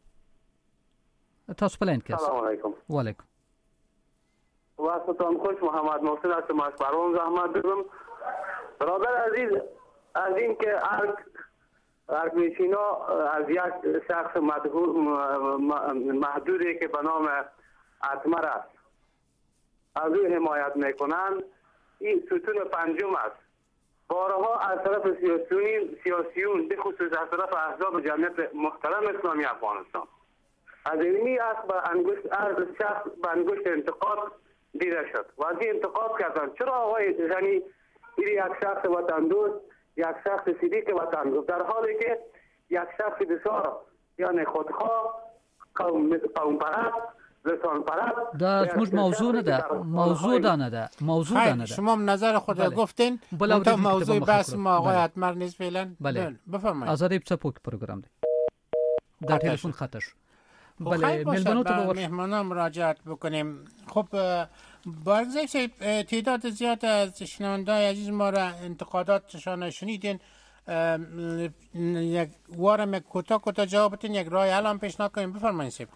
تاسو پلان کې.
سلام علیکم.
و علیکم.
واسطان خوش محمد محسن هستم از فرون زحمت دارم. برادر عزیز از این که ارگ میشینا از یک شخص محدودی که به نام اتمر است از او حمایت میکنند، این ستون پنجم است. بارها از طرف سیاسیون به خصوص از طرف احزاب جمعیت محترم اسلامی افغانستان از اینمی است به شخص به انگشت انتقاد دیده شد و از این انتقاد کردن چرا آقای غنی این یک شخص وطن دوست، یک شخص صدیق وطن دوست، در حالی که یک شخص بسیار یعنی خودخواه، قوم پرست، لسان پرست.
دا زموج موضوع نه ده. موضوع نه ده.
شما نظر خود را گفتین. تا موضوع بحث ما آقای اتمر نیست فعلا.
بله
بفرمایید.
آزادی پسپوک پروگرام ده. در تلفن خطش. بله
مهمانان مراجعت بکنیم. خب بارگزای تعداد زیاد از شنونده‌های عزیز ما را انتقاداتشان شنیدین. یک وارم کوتاه جواب بدین، یک راه حل هم پیشنهاد کنیم. بفرمایید صاحب.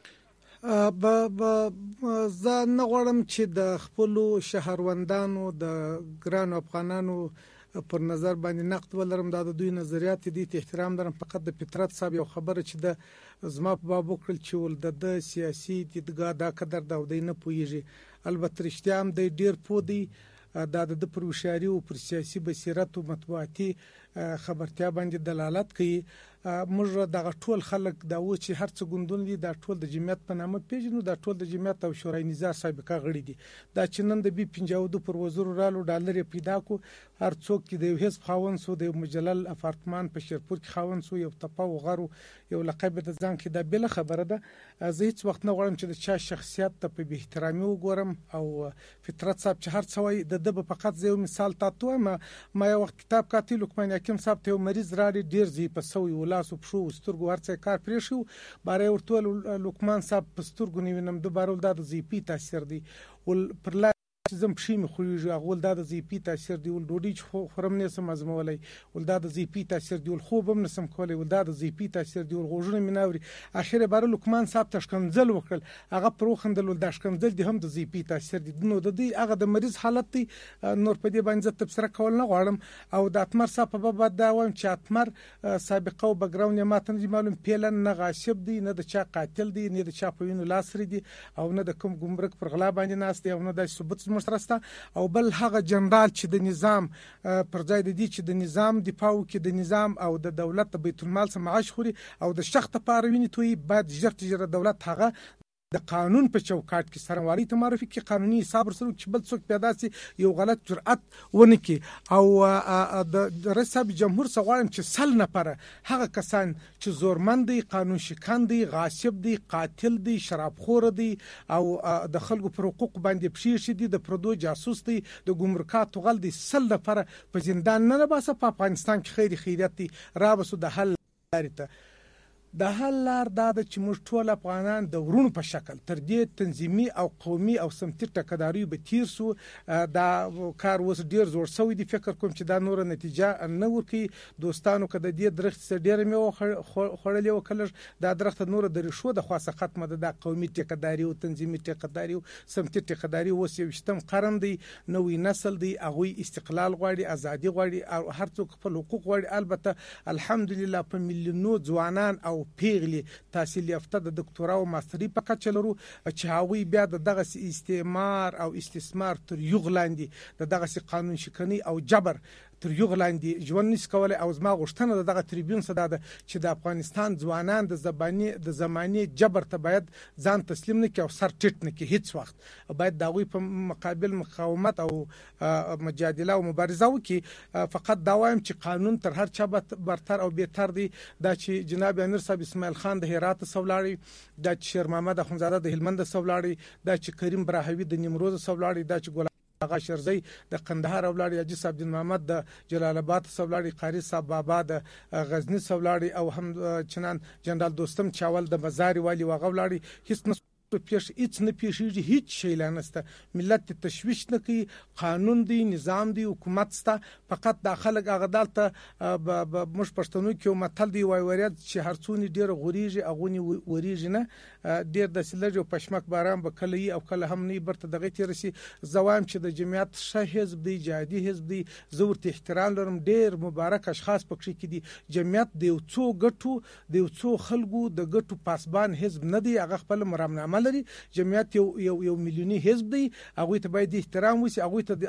زه نه غواړم چې د خپل شهروندانو د ګران افغانانو پر نظر باندې نقد ولرم. دا د دوی نظریات دي ته احترام لرم. فقط د فطرت صاحب یو خبره چې د زما په باب وکړل چې ول د سیاسي دیدګاه دا قدر دا ودی نه پويږي. البته رښتیا هم د ډیر پودي د پر هوښیاري او پر سیاسي بصیرت او مطبوعاتي خبرتیا باندې دلالت کوي. موږ دغه ټول خلک دا و چې هر څه ګوندونه دي دا ټول د جمعیت په نامه پیژنو، دا ټول د جمعیت او شورای نظام سابقه غړي دي. دا چې نن د بي 52 پر وزیر رالو ډالر پیدا کو، هر څوک چې د حزب خاوند سو، د مجلل اپارتمان په شیرپور کې خاوند سو، یو تپا او غرو یو لقب د ځان کې دا بل خبره ده. زه هیڅ وخت نه غواړم چې د چا شخصیت ته په احترامي وګورم او فطرت صاحب چې هر څه وایي د په فقط زه مثال تاسو ما یو وخت کتاب کاتي لقمان حکیم صاحب ته مریض راړي ډیر زی په سوي ولاسو پښو سترګو ورڅ کار پرې شو، باره ورته لقمان صاحب په سترګو نیوینم د بارول د زی پی تاثیر دی ول پر زم پښې مې خوږي اول دا د زی پی تاثیر دی ول ډوډۍ خورم نه سم ازمولای ول دا د زی پی تاثیر دی ول خوب هم نسم کولای ول دا د زی پی تاثیر دی ول غوژونه میناوري. اخیره بار لقمان صاحب تشکنځل وکړل، هغه پروخندل ول د شکنځل دی هم د زی پی تاثیر دی. نو د دې هغه د مریض حالت دی نور په دې باندې تبصره کول نه غواړم. او د اتمر صاحب په باب دا وایم چې اتمر سابقه او بګراوند یې ماته نه معلوم، پیلن نه غاصب دی، نه د چا قاتل دی، نه د چا په وینو لاسري دی، او نه د کوم ګمرک پر غلا باندې ناس دی، او نه د ثبوت مشرسته. او بل هغه جنرال چې د نظام پر ځای د دې چې د نظام دفاع وکړي، د نظام او د دولت د بیت المال څخه معاش خوري او د شخص لپاره ویني توي، بعد ژر دولت هغه د قانون په چوکاټ کې سرموالي ته معرفي کې قانوني حساب سره چې بل څوک پیدا سي یو غلط جرأت ونه کی. او د رئیس جمهور څخه غواړم چې سل نفر هغه کسان چې زورمند دي، قانون شکن دي، غاصب دي، قاتل دي، شرابخور دي او د خلکو پر حقوق باندې پښې شي دي، د پردو جاسوس دي، د ګمرکاتو غل دي، سل نفر په زندان نه باسه. په افغانستان کې خیریت دي را بسو د حل لارې ته. د حل لار دا د چې موږ ټول افغانان د ورونو په شکل تر دې تنظیمي او قومي او سمتي ټکداري به تیر سو. دا کار اوس ډیر زوړ شوی دی، فکر کوم چې دا نور نتیجه نه ورکي. دوستانو که د دې درخت سره ډیر مې خوړلې وکړل، دا درخت نور د رشوه د خاصه ختمه ده. د قومي ټکداري او تنظیمي ټکداري او سمتي ټکداري اوس یو شتم قرن دی، نوې نسل دی، هغه استقلال غواړي، ازادي غواړي، او هر څوک خپل حقوق غواړي. البته الحمدلله په میلیونو ځوانان او پیغلي تحصیل یافته د دکتورا او ماستری په کچه لرو چې هغوی بیا دغه استعمار او استثمار تر یو غلاندې د دغه قانون شکنی او جبر تر یو غلاندې ژوند نس کولای. او زما غوښتنه دغه تریبیون صدا ده چې د افغانستان ځوانان د زماني جبر ته باید ځان تسلیم نه کړي او سر ټیټ نه کړي. هیڅ وخت باید دغوی په مقابل مقاومت او مجادله او مبارزه وکړي. فقط دا وایم چې قانون تر هر چا برتر او بهتر دی. دا چې جناب امیر صاحب اسماعیل خان د هرات سولاړي، دا چې شیر محمد اخونزاده د هلمند سولاړي، دا چې کریم براهوی د نیمروز سولاړي، دا چې هغه شرزی د قندهار اولاړي، حاجی صاحب دین محمد د جلال آباد سولاړي، قاری صاحب بابا د غزنی سولاړي، او هم چنان جنرال دوستم چاول د بازار والی وغولاړي. هیڅ پیش هیڅ نه پیښیږي، هیڅ شی لا نشته. ملت تشویش نه کوي، قانون دی، نظام دی، حکومت ستا. فقط د خلک هغه دالته موږ پښتنو کې متل دی وای وریاد چې هرڅونی ډیر غوریږي اغونی وریږي نه. ډیر د سلج او پښمک باران به کله او کله هم نه برته دغه تیرسي. زوایم چې د جمعیت شه حزب دی، جهادي حزب دی، زورت احترام لرم. ډیر مبارک اشخاص پکې کې دي. جمعیت د یو څو ګټو د یو څو خلکو د ګټو پاسبان حزب نه دی، هغه خپل مرامنامه لري. جمعیت یو میلیونی حزب دی، هغه ته باید احترام وسی، هغه ته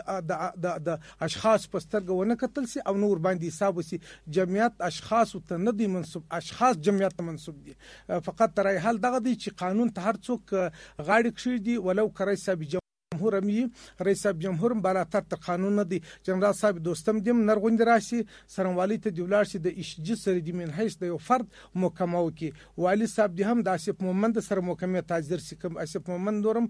د اشخاص په سترګه ونه کتل سي او نور باندې حساب وسی. جمعیت اشخاص ته نه دی منسوب، اشخاص جمعیت ته منسوب دي. فقط ترای حل دغه دی چې قانون ته هر څوک غاړه کشي دي، ولو کرای صاحب جمهور امي رئیس صاحب جمهور بالاتر تر قانون نه دی. جنرال صاحب دوستم دیم نرغوند راشي سرموالی ته دیولار شي د اشج سره د من هیڅ د یو فرد محکمه وکي. والی صاحب دی هم د اسف محمد سره محکمه تاجر سکم اسف محمد نورم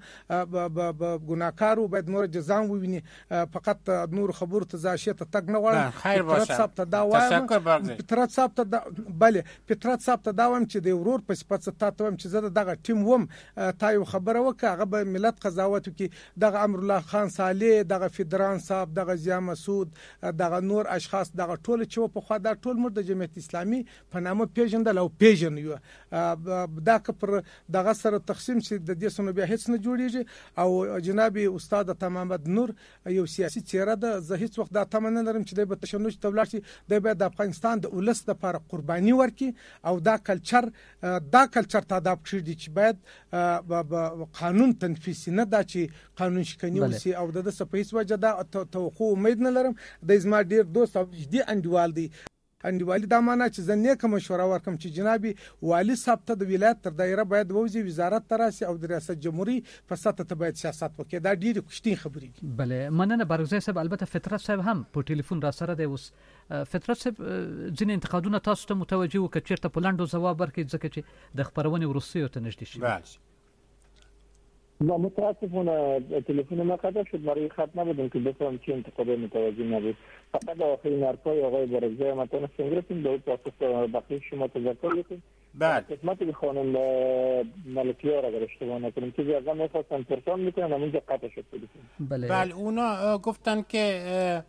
ګناکارو باید نور جزا وویني. فقط نور خبر ته زاشیه ته تګ نه غواړم.
خیر باشه.
صاحب ته دا وایم پترات صاحب ته بله پترات صاحب ته دا وایم چې د ورور په صفت ته وایم چې زه دغه ټیم وم تا یو خبره وکړه هغه به ملت قضاوت وکي. دغه امر الله خان صالح، دغه فدران صاحب، دغه ضیا مسعود، دغه نور اشخاص، دغه ټول چې په خوا دا ټول مرد جمعیت اسلامي په نامه پیژندل او پیژنو. دا که پر دغه سره تقسیم شي د دې سونه بیا هیڅ نه جوړیږي. او جناب استاد تمامد نور یو سیاسي چهره ده. زه هیڅ وخت دا تمنه لرم چې د تشنج تولار شي د افغانستان د ولس لپاره قرباني ورکړي او دا کلچر ته اداب کړی چې باید قانون تنفیذ نه دا چې قانون شکنی وسی او د سپیس وجه دا توقع امید نه لرم د زما ډیر دوست او جدي انډیوال دی انډیوالي دا معنا چې زه نیک مشوره ورکم چې جنابي والي صاحب ته د ولایت تر دایره باید ووزي وزارت تراسي او د ریاست جمهوریت په سطح ته باید سیاست وکړي دا ډیره کوشتي خبرې دي.
بله مننه بارغزی صاحب. البته فطرت صاحب هم په ټلیفون را سره دی. اوس فطرت صاحب ځینې انتقادونه تاسو ته متوجه و که چیرته په لاندو ځواب ورکړي ځکه چې د خبرونې وروستیو ته نږدې شي.
ما متاسفانه تلفن ما قطع شد، برای خط نبودم که بفهم چی انتقادات متوجه نبود. فقط آخرین حرفای آقای بارگزای ما تونستیم گرفتیم به پاسخ بقیه شما تذکر بکنیم.
بعد
قسمت به خانم ملکیار اگر اشتباه نکنیم چیزی از هم میخواستن پرسان میکنن همونجا قطع شد تلفن.
بله اونا گفتن که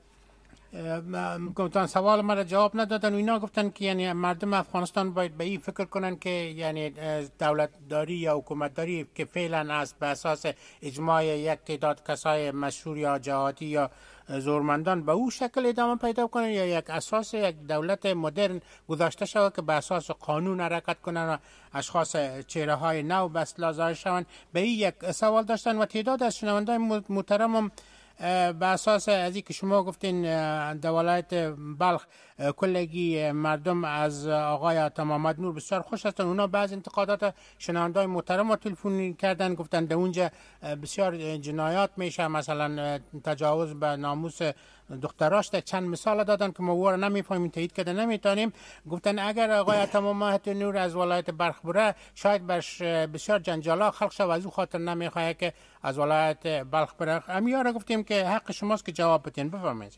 گفتن سوال ما را جواب ندادن و اینا گفتن که یعنی مردم افغانستان باید به این فکر کنن که یعنی دولت داری یا حکومت داری که فعلا است به اساس اجماع یک تعداد کسای مشهور یا جهادی یا زورمندان به او شکل ادامه پیدا کنن یا یک اساس یک دولت مدرن گذاشته شود که به اساس قانون حرکت کنن و اشخاص چهره های نو بس ظاهر شوند. به این یک سوال داشتن و تعداد از شنوندگان محترم به اساس از که شما گفتین در ولایت بلخ کلگی مردم از آقای عطا محمد نور بسیار خوش هستند. اونا بعض انتقادات شنوندگان محترم رو تلفن کردن، گفتن در اونجا بسیار جنایات میشه، مثلا تجاوز به ناموس دختراش. چند مثال دادن که ما وره نمیفهمیم، تایید کرده نمیتونیم. گفتن اگر آقای عطا محمد نور از ولایت بلخ بره شاید برش بسیار جنجالا خلق شد و از او خاطر نمیخواد که از ولایت بلخ بره. امیاره گفتیم که حق شماست که جواب بدین. بفرمایید.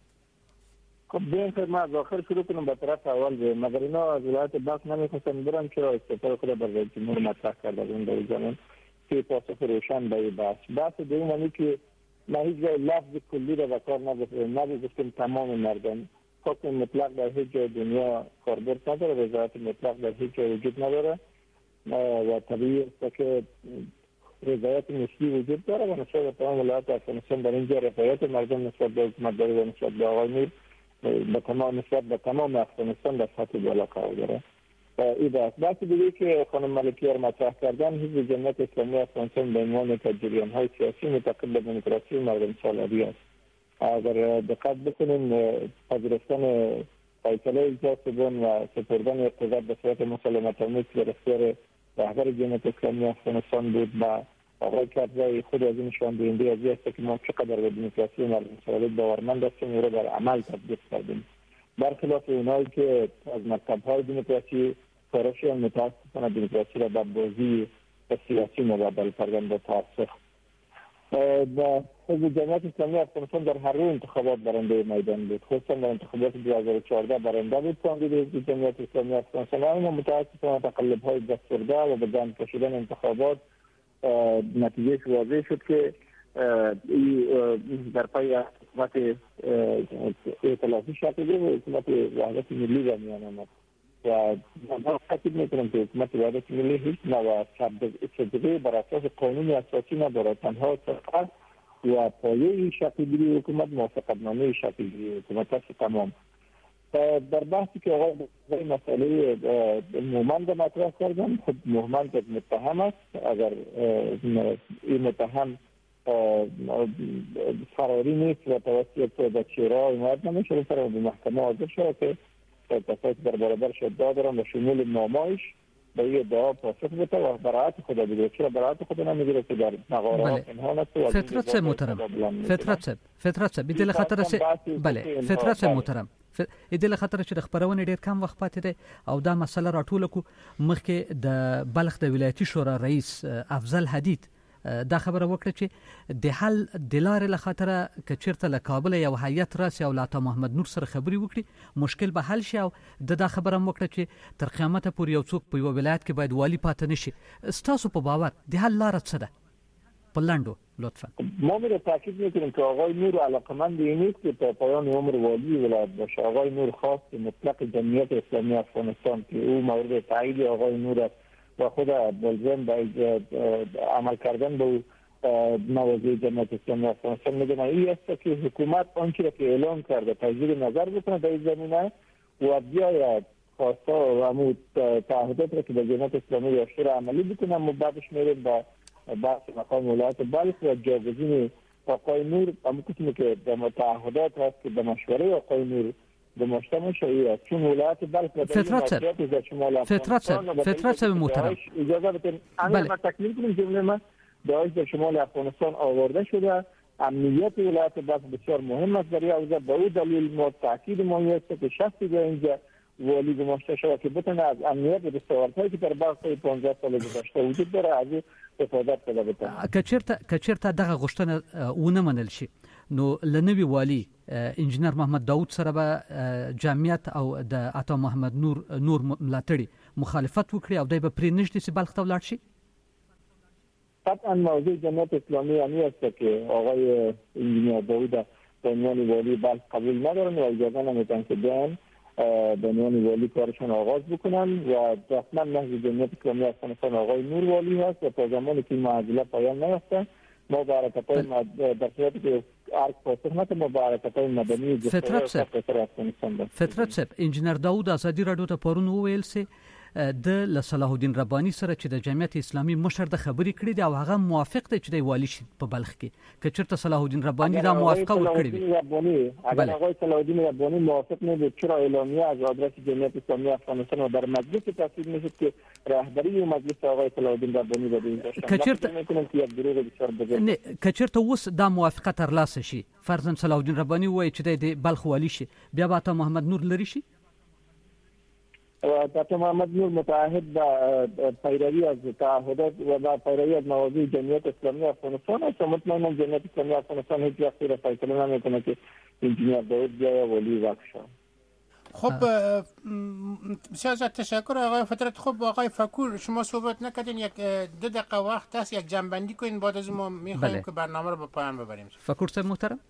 خب بین ما از آخر شروع کنم به طرف اول مگر اینا از ولایت بلخ نمیخواستن برن چرا استفاده خود بر رئیس جمهور مطرح کرده اون در زمان که پاسخ روشن به بحث دوم اینه که ما هیچ جای لفظ کلی را به کار نگذاشتیم. تمام مردم حکم مطلق در هیچ جای دنیا کاربرد نداره، رضایت مطلق در هیچ جای وجود نداره و طبیعی است که رضایت نسبی وجود داره و نسبت به تمام ولایات افغانستان در اینجا رضایت مردم نسبت به حکومتداری و نسبت به آقای نور نسبت به تمام افغانستان در سطح بالا قرار داره. این بحث دیگه که خانم ملکیار مطرح کردن، حزب جمعیت اسلامی افغانستان به عنوان یک جریان‌های سیاسی معتقد به دموکراسی و مردم سالاری است. اگر دقت بکنیم پذیرفتن فیصله اجلاس سوم و سپردن اقتدار به صورت مسالمت آمیز در اختیار رهبر جمعیت اسلامی افغانستان بود و آقای کرزی خود از این نشان دهنده از است که ما چقدر به دموکراسی و مردم سالاری باورمند هستیم و را در عمل تطبیق کردیم. برخلاف اونایی که از مکتب‌های دموکراسی خارج شدن متاسفانه دموکراسی را به بازی سیاسی مبادله کردن با تعصب. حزب جمعیت اسلامی افغانستان در هر روز انتخابات برنده میدان بود، خصوصا در انتخابات 2014 برنده بود. کاندید حزب جمعیت اسلامی افغانستان اما متاسفانه تقلب‌های دستورده و به جان کشیدن انتخابات نتیجه واضح شد که در پای حکومت ائتلافی شکل گرفت و حکومت وحدت ملی به میان آمد و من تاکید میکنم که حکومت وحدت ملی هیچ نوع صدقه بر اساس قانون اساسی ندارد، تنها فقط و پایه شکل گیری حکومت موافقتنامه شکل گیری حکومت است. تمام در بحثی که آقای مسئله مومند مطرح کردن، خود مومند یک متهم است. اگر این متهم فراری نیست و توسط بچه‌ها حمایت نمیشه و به محکمه حاضر شود که تصاحب در برابرش ادعا دارن و شمول نامایش به این ادعا پاسخ بده و برایت خود بگیره. چرا برایت خود نمیگیره که در نقاره پنهان است؟
فطرت صاحب محترم، فطرت صاحب دل خطر سه بله فطرت صاحب محترم دل خطر چې د خبرونه ډیر کم وخت پاتې دی او دا مسله راټوله کو مخکې د بلخ د ولایتي شورا رئیس افضل حدید دا خبره وکړه چې د حل د لارې له خاطره که چیرته له کابل یو هیئت راسي او عطا محمد نور سره خبرې وکړي مشکل به حل شي او دا خبره وکړه چې تر قیامت پورې یو څوک په یو ولایت کې باید والی پاتې نشي. ستاسو په باور د حل لاره څه ده؟ پلندو لطفا.
ما می تاکید میکنیم که آقای نور علاقمند این نیست که تا پایان عمر والی ولایت باشه. آقای نور خواست مطلق جمعیت اسلامی افغانستان که او مورد تایید آقای نور است و خود ملزم به عمل کردن به موازی جمعیت اسلامی افغانستان میدونه. این است که حکومت آنچه را که اعلام کرده تجدید نظر بکنه در این زمینه و بیاید خواسته و تعهدات را که به جمعیت اسلامی داشته را عملی بکنه. ما بعدش میریم به بحث مقام ولایت بلخ و جاگزین آقای نور اما کسی که در تعهدات هست که به مشوره آقای نور گماشته میشه، چون ولایت بلخ
فطرت محترم
اجازه بدین ما تکمیل کنیم جمله ما. داعش در شمال افغانستان آورده شده. امنیت ولایت بلخ بسیار مهم است برای اوضاع. به او دلیل ما تاکید ما است که شخصی در اینجا والی گماشته شده که بتونه از امنیت و دستاوردهایی که در بلخ 15 سال گذشته وجود داره از استفاده کنه.
که چیرته دغه غوښتنه ونه منل شي نو لنوی والی انجینر محمد داوود سره به جمعیت او د عطا محمد نور ملاتړي مخالفت وکړي او دای به پرې نشي چې بلخ ته ولاړ شي.
قطعا موضوع جمعیت اسلامی همی است که آقای انجینر داوود به عنوان والی بلخ قبول ندارن و اجازه نمیدن که بیان به عنوان والی کارشان آغاز بکنن و رسما نهج جمعیت اسلامی افغانستان آقای نور والی هست و تا زمانی که این معادله پایان نیافته ما با حرکت‌های در صورتی که ارگ پاسخ نده ما با حرکت‌های مدنی
فطرت صاحب انجینر داوود ازادي رادیو ته پرون وویل سي د صلاح الدین ربانی سره چې د جمعیت اسلامي مشر د خبرې کړې دی او هغه موافق دی چې د والی شي په بلخ کې که چېرته صلاح الدین ربانی دا موافقه وکړي وي.
اگر آقای صلاح الدین ربانی موافق نه بود چرا اعلامیه از آدرس جمعیت اسلامی افغانستان در مجلس تصویب میشد که رهبری مجلس آقای صلاح الدین ربانی بده داشت.
که چېرته اوس دا موافقه ترلاسه شي فرضاً صلاح الدین ربانی وایي چې د بلخ والی شي بیا به عطا محمد نور لري شي.
عطا محمد نور متعهد به پیروی از تعهدات و به پیروی از مواضیع جمعیت اسلامی افغانستان است. مطمئنم جمعیت اسلامی افغانستان هیچ وقتی را فیصله نمیکنه که انجینر داوود بیاید ولی وقت شد.
خب بسیار زیاد تشکر آقای فطرت. خب آقای فکور شما صحبت نکردین، یک 2 دقیقه وقت هست یک جنبندی کنین بعد از ما میخوایم که برنامه رو به پایان ببریم.
فکور صاحب محترم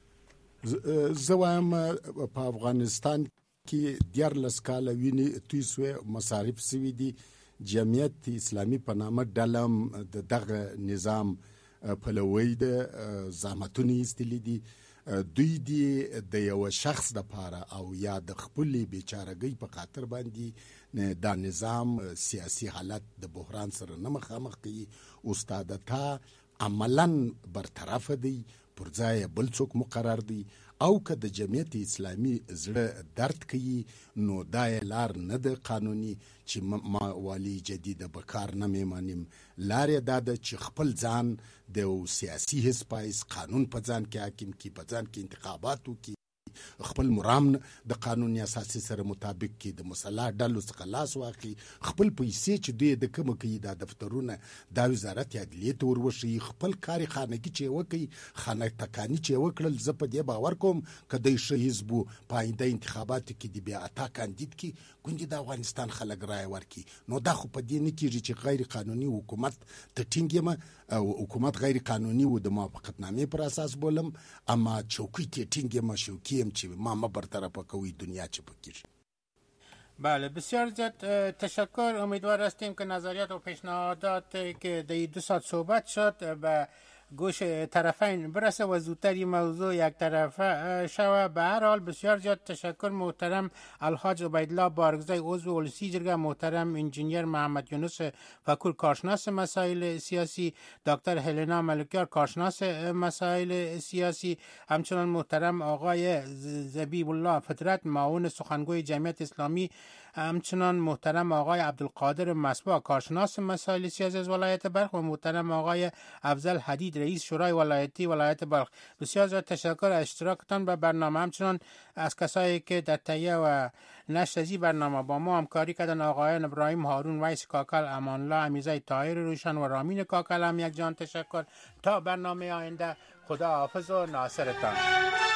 زوایم په افغانستان کې 14 کاله ویني توی سوی مصارف سوي دي. جمعیت اسلامي په نامه ډلم د دغه نظام پلوی د زحمتونه ایستلي دي. دوی دی د یو شخص د پاره او یا د خپل بیچارهګۍ په خاطر باندې دا نظام سیاسي حالت د بحران سره نه مخامخ کوي. استادتا عملاً برطرف دی، پر ځای بل څوک مقرر دی او که د جمعیت اسلامي زړه درد کوي نو دا لار نه د قانوني چې ما والی جدید به کار نه میمانیم. لار دا د چې خپل ځان د سیاسي حزب پایس قانون په ځان کې حاکم کی، په ځان کې انتخابات وکړي، خپل مرام د قانوني اساسي سره مطابق کې د مسلح ډلو څخه لاس واخلي، خپل پیسې چې دوی د کوم کوي د دفترونه د وزارت عدلیه ته وروشي، خپل کاري خانګي چې وکي خانه تکانی چې وکړل. زه په دې باور کوم کله ش حزب پاینده انتخابات کې دی بیا اتا کاندید کی ګوندې د افغانستان خلک رای ورکي نو دا خو په دې نه کېږي چې غیر قانوني حکومت ته ټینګم او حکومت غیر قانوني و د موافقتنامې پر اساس بولم، اما چوکۍ ته ټینګم شوکیم چې ما برطرف کوي دنیا چې پکې.
بله بسیار زیاد تشکر. امیدوار هستیم که نظریات و پیشنهادات که در 2 ساعت صحبت شد به گوش طرفین برسه و زودتر این موضوع یک طرفه شوه. به هر حال بسیار زیاد تشکر. محترم الحاج عبیدالله بارگزای عضو اولسی جرگه، محترم انجینیر محمد یونس فکور کارشناس مسائل سیاسی، دکتر هلینا ملکیار کارشناس مسائل سیاسی، همچنان محترم آقای زبیب الله فطرت معاون سخنگوی جمعیت اسلامی، همچنان محترم آقای عبدالقادر مصباح کارشناس مسائل سیاسی از ولایت بلخ و محترم آقای افضل حدید رئیس شورای ولایتی ولایت بلخ. بسیار زیاد تشکر از اشتراکتان به برنامه، همچنان از کسایی که در تهیه و نشر از این برنامه با ما همکاری کردن، آقایان ابراهیم هارون، ویس کاکل، امانالله امیرزی، طاهر روشن و رامین کاکل هم یک جان تشکر. تا برنامه آینده خدا حافظ و ناصرتان.